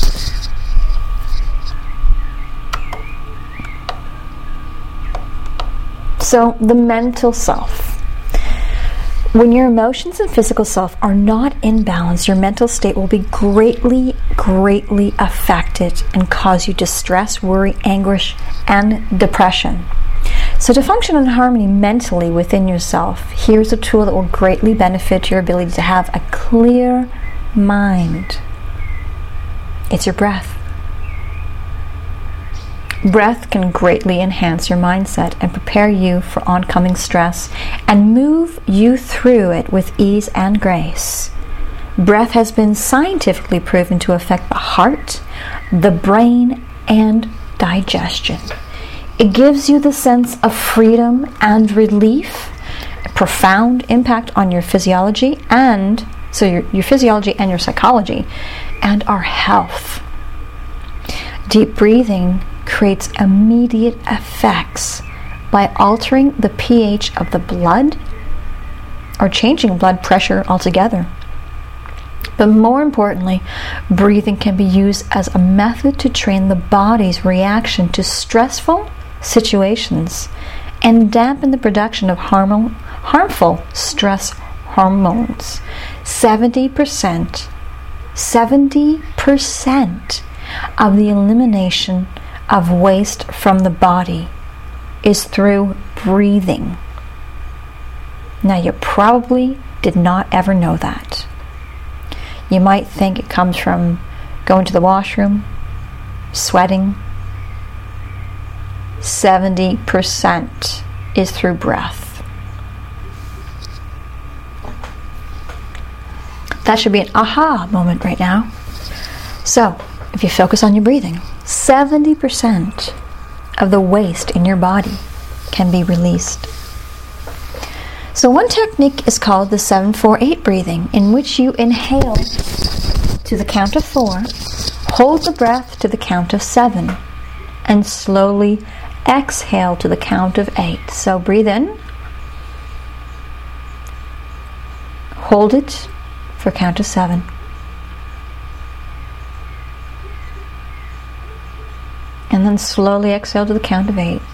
So, the mental self. When your emotions and physical self are not in balance, your mental state will be greatly, greatly affected and cause you distress, worry, anguish, and depression. So to function in harmony mentally within yourself, here's a tool that will greatly benefit your ability to have a clear mind. It's your breath. Breath can greatly enhance your mindset and prepare you for oncoming stress and move you through it with ease and grace. Breath has been scientifically proven to affect the heart, the brain, and digestion. It gives you the sense of freedom and relief, a profound impact on your physiology, and so your, your physiology and your psychology, and our health. Deep breathing creates immediate effects by altering the pH of the blood or changing blood pressure altogether. But more importantly, breathing can be used as a method to train the body's reaction to stressful situations and dampen the production of harm- harmful stress hormones. seventy percent, seventy percent of the elimination of waste from the body is through breathing. Now, you probably did not ever know that. You might think it comes from going to the washroom, sweating. seventy percent is through breath. That should be an aha moment right now. So, if you focus on your breathing, seventy percent of the waste in your body can be released. So one technique is called the seven four eight breathing, in which you inhale to the count of four, hold the breath to the count of seven, and slowly exhale to the count of eight. So breathe in, Hold it for a count of seven. And then slowly exhale to the count of eight.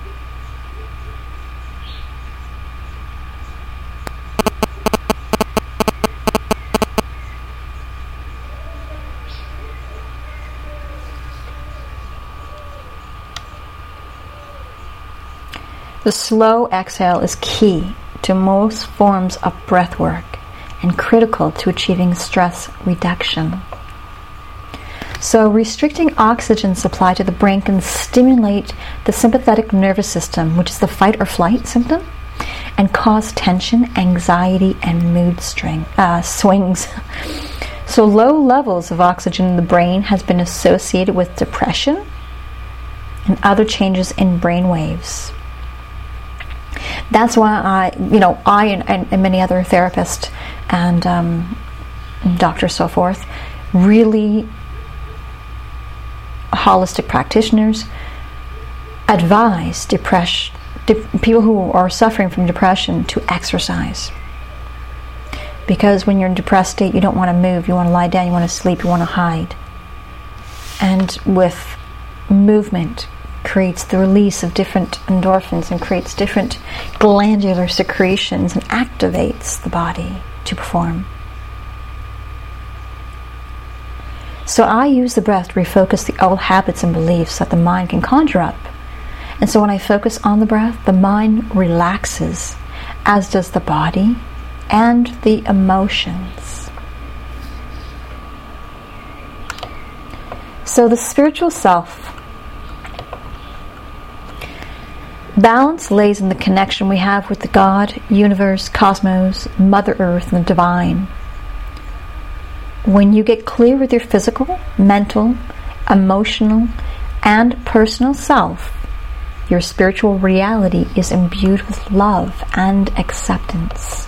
The slow exhale is key to most forms of breath work and critical to achieving stress reduction. So restricting oxygen supply to the brain can stimulate the sympathetic nervous system, which is the fight or flight symptom, and cause tension, anxiety, and mood string, uh, swings. So low levels of oxygen in the brain has been associated with depression and other changes in brain waves. That's why I, you know, I and, and, and many other therapists and um, doctors, so forth, really holistic practitioners advise depression, de- people who are suffering from depression to exercise. Because when you're in a depressed state, you don't want to move, you want to lie down, you want to sleep, you want to hide. And with movement, creates the release of different endorphins and creates different glandular secretions and activates the body to perform. So I use the breath to refocus the old habits and beliefs that the mind can conjure up. And so when I focus on the breath, the mind relaxes, as does the body and the emotions. So the spiritual self, balance lays in the connection we have with the God, universe, cosmos, Mother Earth, and the divine. When you get clear with your physical, mental, emotional, and personal self, your spiritual reality is imbued with love and acceptance.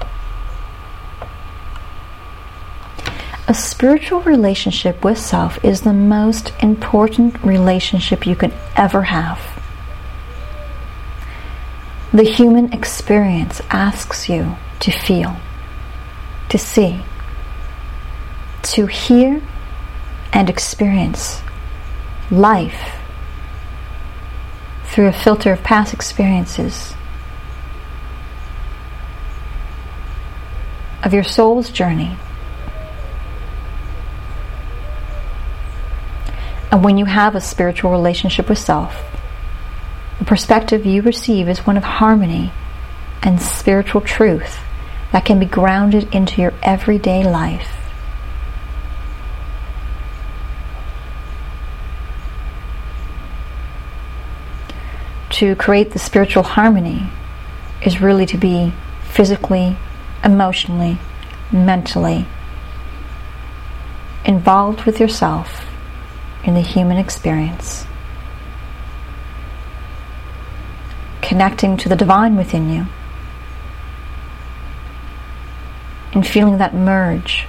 A spiritual relationship with self is the most important relationship you can ever have. The human experience asks you to feel, to see, to hear and experience life through a filter of past experiences, of your soul's journey. And when you have a spiritual relationship with self, the perspective you receive is one of harmony and spiritual truth that can be grounded into your everyday life. To create the spiritual harmony is really to be physically, emotionally, mentally involved with yourself in the human experience, connecting to the divine within you and feeling that merge.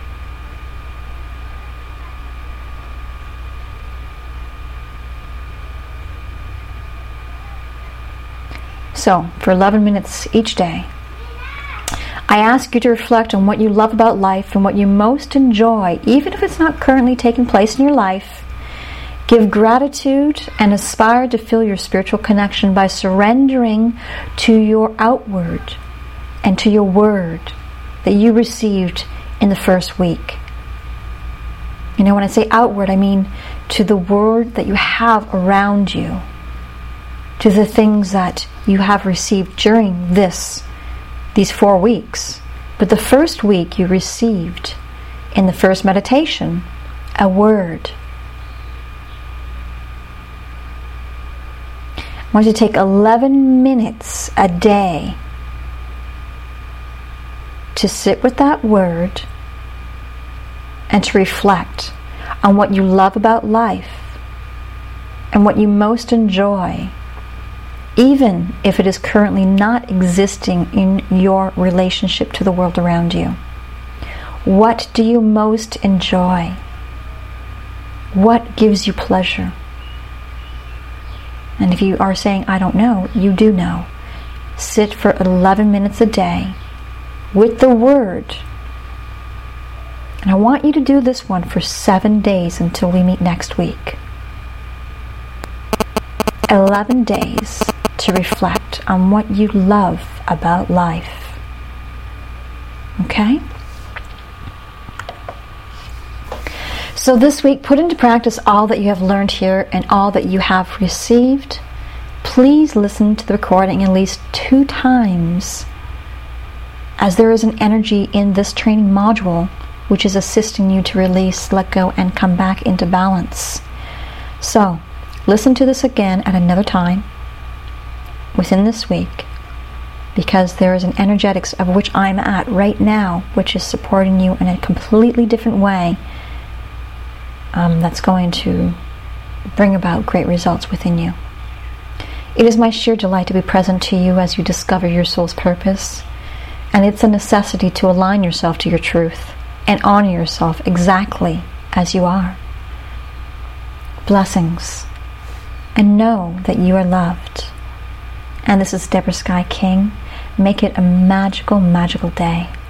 So, for eleven minutes each day, I ask you to reflect on what you love about life and what you most enjoy, even if it's not currently taking place in your life. Give gratitude and aspire to feel your spiritual connection by surrendering to your outward and to your word that you received in the first week. You know, when I say outward, I mean to the word that you have around you, to the things that you have received during this, these four weeks. But the first week you received in the first meditation a word. I want you to take eleven minutes a day to sit with that word and to reflect on what you love about life and what you most enjoy, even if it is currently not existing in your relationship to the world around you. What do you most enjoy? What gives you pleasure? And if you are saying, I don't know, you do know. Sit for eleven minutes a day with the word. And I want you to do this one for seven days until we meet next week. eleven days to reflect on what you love about life. Okay? So this week, put into practice all that you have learned here and all that you have received. Please listen to the recording at least two times, as there is an energy in this training module which is assisting you to release, let go, and come back into balance. So, listen to this again at another time within this week, because there is an energetics of which I'm at right now, which is supporting you in a completely different way, um, that's going to bring about great results within you. It is my sheer delight to be present to you as you discover your soul's purpose, and it's a necessity to align yourself to your truth and honor yourself exactly as you are. Blessings, and know that you are loved. And this is Deborah Sky King. Make it a magical, magical day.